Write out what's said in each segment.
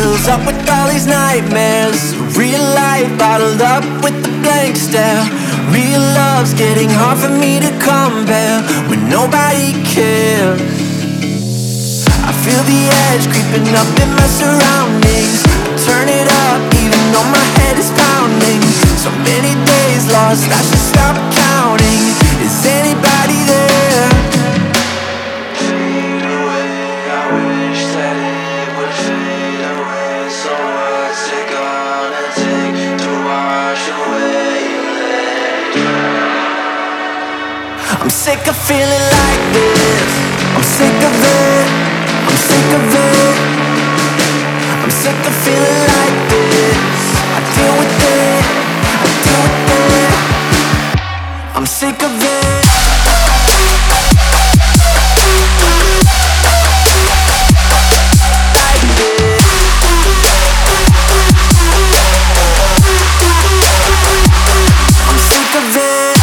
fills up with all these nightmares. Real life bottled up with the blank stare. Real love's getting hard for me to compare when nobody cares. I feel the edge creeping up in my surroundings. Turn it up even though my head is pounding. So many days lost, I should stop counting. Is anybody there? Fade away, I wish that it would fade away. So what's it gonna take to wash away your late? I'm sick of feeling like this. I'm sick of it. I'm sick of it. I'm sick of feeling like this. I deal with it. I deal with it. I'm sick of it. Like this. I'm sick of it.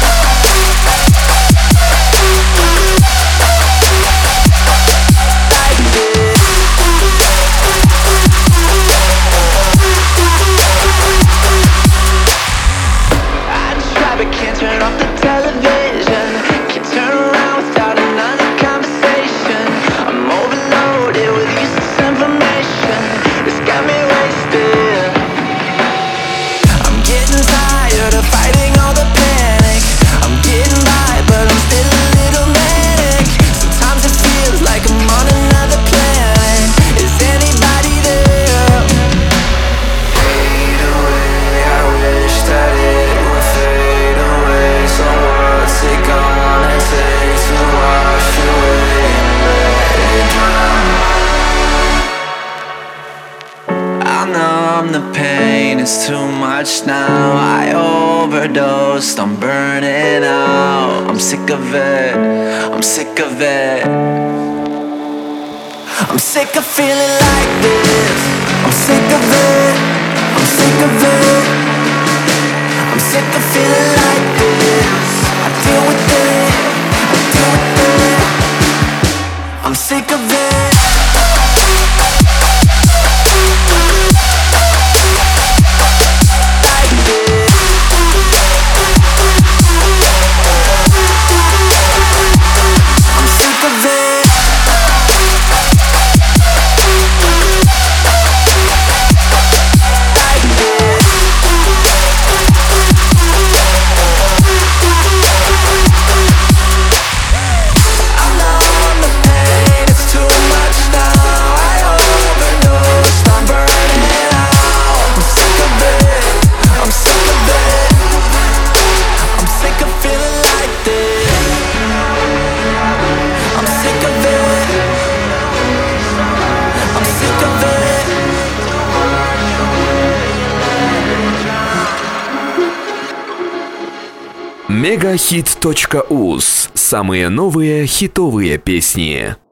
Turn off the television. Can't turn around without another conversation. I'm overloaded with useless information. It's got me wasted. I'm getting tired of fighting all the panic. I'm getting by, but I'm still a little manic. Sometimes it feels like I'm on another planet. Is anybody there? Fade away, I wish that it would fade away. So what's it gonna take to wash away and let it drown? I numb the pain, it's too much now. I overdosed, I'm burning out. I'm sick of it, I'm sick of it. I'm sick of feeling like this. I'm sick of it, I'm sick of it. I'm sick of feeling like this. I deal with it, I deal with it. I'm sick of it. Like this. I'm sick of it. Like this. I'm numb the pain, it's too much now. I overdosed, I'm burning out. I'm sick of it, I'm sick of it. I'm sick of feeling like this. I'm sick of it. I'm sick of it. Мегахит.уз. Самые новые хитовые песни.